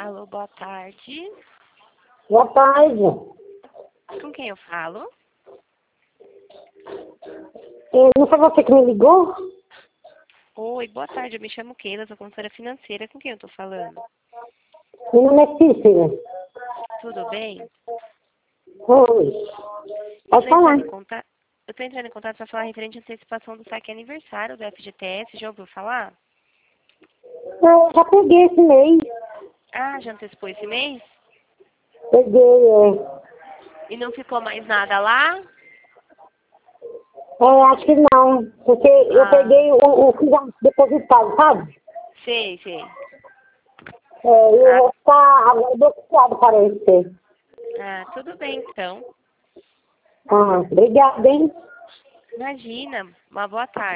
Alô, boa tarde. Boa tarde. Com quem eu falo? Não foi você que me ligou? Oi, boa tarde. Eu me chamo Keila, sou consultora financeira. Com quem eu tô falando? Meu nome é Cícera. Tudo bem? Oi. Eu Pode tô falar. entrando em contato para falar referente à antecipação do saque aniversário do FGTS. Já ouviu falar? Eu já peguei esse mês. Ah, já antecipou esse mês? Peguei, E não ficou mais nada lá? acho que não. Porque eu Ah, peguei o que já depositado, sabe? sei. E eu Ah, vou ficar agora bloqueado, parece. tudo bem então. Obrigada, hein? Imagina. Uma boa tarde.